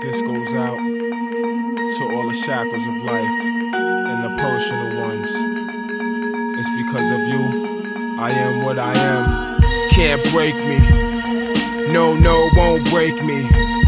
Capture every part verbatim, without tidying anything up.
This goes out to all the shackles of life and the personal ones. It's because of you I am what I am. Can't break me. No, no, won't break me.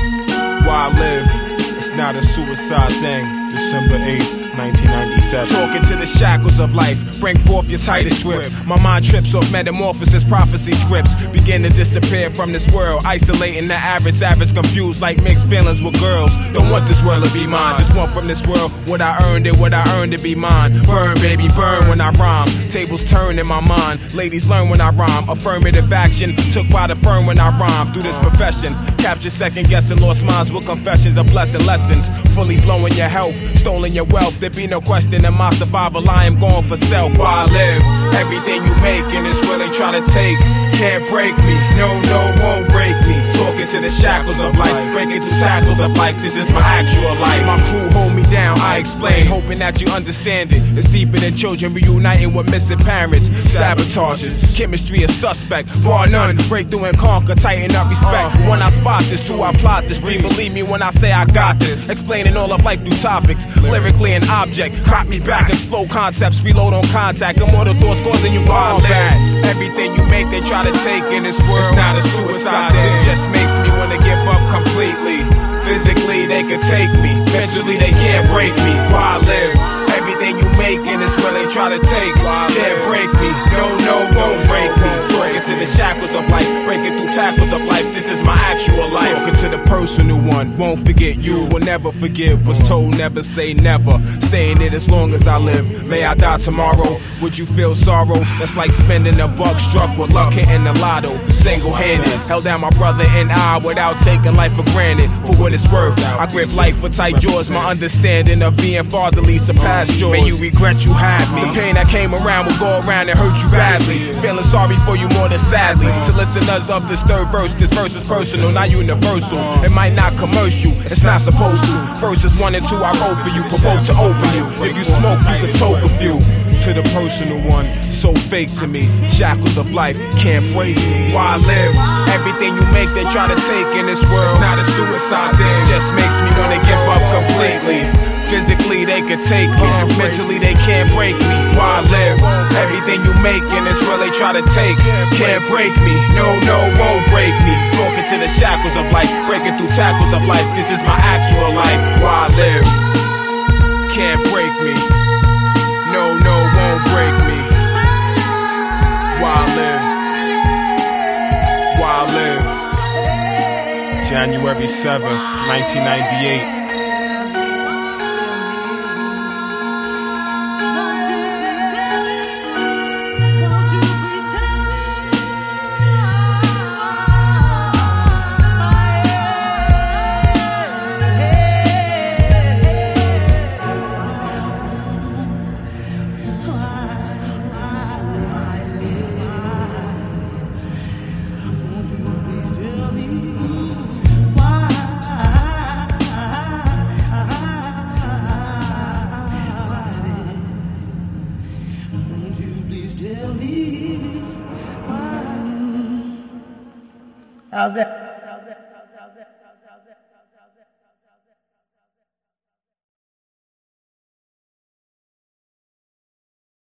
Why live? It's not a suicide thing. December eighth, nineteen ninety-seven. Talking to the shackles of life, bring forth your tightest grip. My mind trips off metamorphosis, prophecy scripts. Begin to disappear from this world, isolating the average, savage, confused like mixed feelings with girls. Don't want this world to be mine, just want from this world what I earned and what I earned to be mine. Burn, baby, burn when I rhyme. Tables turn in my mind, ladies learn when I rhyme. Affirmative action, took by the firm when I rhyme. Through this profession, capture second guessing, lost minds with confessions of blessing lessons. Fully blowing your health, stolen your wealth. There be no question in my survival, I am going for self. Why I live? Everything you make in this world they try to take. Can't break me, no, no, won't break me. Talking to the shackles of life, breaking through tackles of life. This is my actual life. My crew hold me down, I explain, hoping that you understand it. It's deeper than children reuniting with missing parents. Sabotages, chemistry is suspect, bar none. Break through and conquer, tighten up respect. When I spot this, who I plot this. Please believe me when I say I got this. Explaining all of life through topics, lyrically an object. Crop me back, explode concepts, reload on contact. I'm more the thoughts causing you combat. Everything you make, they try to take in this world. It's not a suicide thing, it just makes me wanna give up completely. Physically, they could take me. Mentally, they can't break me. Why I live? Everything you make in this world, they try to take. Can't break me. No, no, won't break me. Talking to the shackles of life, breaking through tackles of life. This is my actual life. Talking to the personal one, won't forget you. Will never forgive. Was told never say never. Saying it as long as I live. May I die tomorrow? Would you feel sorrow? That's like spending a buck struck with luck hitting the lotto. Single-handed, held down my brother and I without taking life for granted. For what it's worth, I grip life with tight jaws. My understanding of being fatherly surpassed yours. May you regret you had me. The pain that came around will go around and hurt you badly. Feeling sorry for you more than sadly. To listeners of this third verse, this verse is personal, not universal. It might not commercial, it's not supposed to. Verses one and two I wrote for you, provoke to open you. If you smoke, you can toke a few. To the personal one, so fake to me. Shackles of life can't break me. Why I live? Everything you make, they try to take in this world. It's not a suicide thing, just makes me wanna give up completely. Physically, they could take me. Mentally, they can't break me. Why I live? Everything you make in this world, they try to take. Can't break me. No, no, won't break me. Talking to the shackles of life, breaking through tackles of life. This is my actual life. Why I live? Can't break me. No, no, won't break me. Why I live? Why I live? January seventh, nineteen ninety-eight. How's that?